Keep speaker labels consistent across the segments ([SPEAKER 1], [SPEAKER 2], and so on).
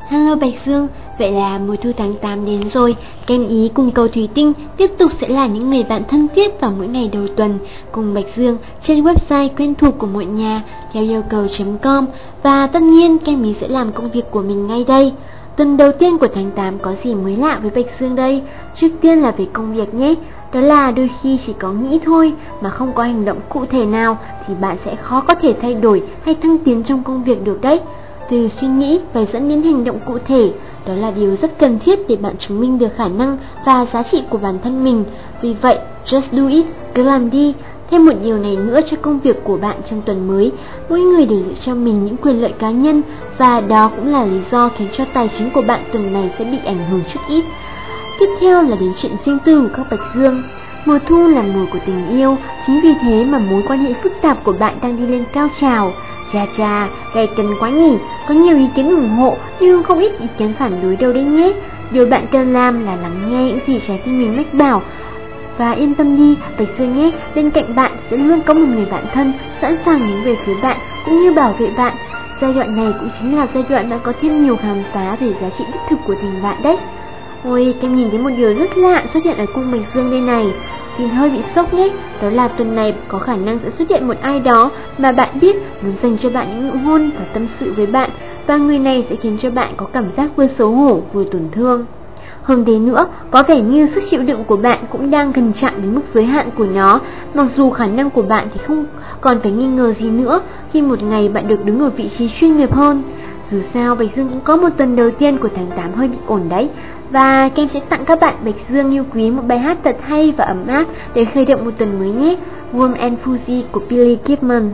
[SPEAKER 1] Hello Bạch Dương, vậy là mùa thu tháng 8 đến rồi. Kem Ý cùng Cầu Thủy Tinh tiếp tục sẽ là những người bạn thân thiết vào mỗi ngày đầu tuần cùng Bạch Dương trên website quen thuộc của mọi nhà theo yêu cầu.com. Và tất nhiên Kem Ý sẽ làm công việc của mình ngay đây. Tuần đầu tiên của tháng 8 có gì mới lạ với Bạch Dương đây? Trước tiên là về công việc nhé. Đó là đôi khi chỉ có nghĩ thôi mà không có hành động cụ thể nào thì bạn sẽ khó có thể thay đổi hay thăng tiến trong công việc được đấy. Từ suy nghĩ và dẫn đến hành động cụ thể, đó là điều rất cần thiết để bạn chứng minh được khả năng và giá trị của bản thân mình. Vì vậy, just do it, cứ làm đi. Thêm một điều này nữa cho công việc của bạn trong tuần mới, mỗi người đều giữ cho mình những quyền lợi cá nhân và đó cũng là lý do khiến cho tài chính của bạn tuần này sẽ bị ảnh hưởng chút ít. Tiếp theo là đến chuyện riêng tư của các Bạch Dương. Mùa thu là mùa của tình yêu, chính vì thế mà mối quan hệ phức tạp của bạn đang đi lên cao trào. Chà, gay cấn quá nhỉ, có nhiều ý kiến ủng hộ nhưng không ít ý kiến phản đối đâu đấy nhé. Điều bạn cần làm là lắng nghe những gì trái tim mình mách bảo. Và yên tâm đi, Bạch Dương nhé, bên cạnh bạn sẽ luôn có một người bạn thân sẵn sàng đứng về phía bạn cũng như bảo vệ bạn. Giai đoạn này cũng chính là giai đoạn bạn có thêm nhiều khám phá về giá trị đích thực của tình bạn đấy. Ôi, em nhìn thấy một điều rất lạ xuất hiện ở cung Bạch Dương đây này. Tin hơi bị sốc nhé, đó là tuần này có khả năng sẽ xuất hiện một ai đó mà bạn biết muốn dành cho bạn những nụ hôn và tâm sự với bạn, và người này sẽ khiến cho bạn có cảm giác vừa xấu hổ vừa tổn thương. Hơn thế nữa, có vẻ như sức chịu đựng của bạn cũng đang gần chạm đến mức giới hạn của nó, mặc dù khả năng của bạn thì không còn phải nghi ngờ gì nữa khi một ngày bạn được đứng ở vị trí chuyên nghiệp hơn. Dù sao, Bạch Dương cũng có một tuần đầu tiên của tháng 8 hơi bị ổn đấy. Và Kem sẽ tặng các bạn Bạch Dương yêu quý một bài hát thật hay và ấm áp để khởi động một tuần mới nhé. Warm and Fuzzy của Billy Gibbons.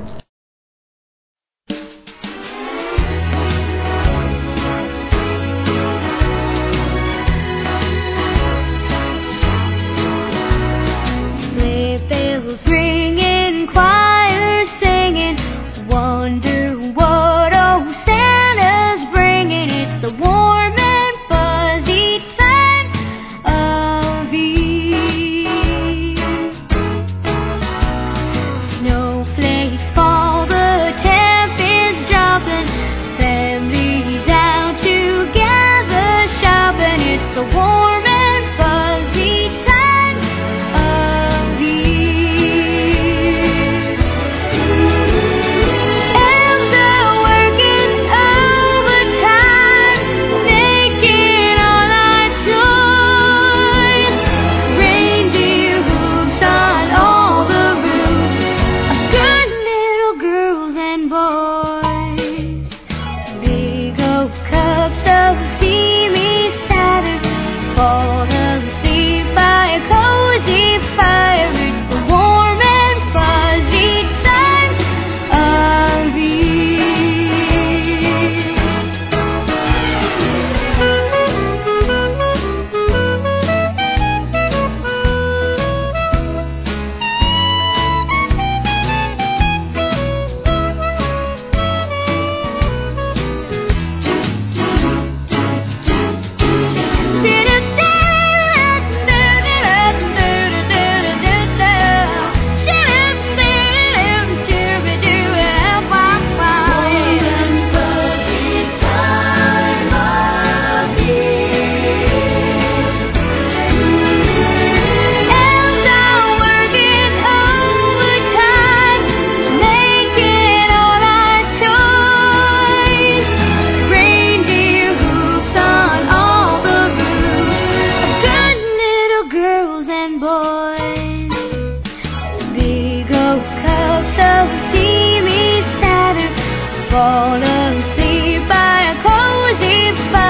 [SPEAKER 2] Fall asleep by a cozy fire.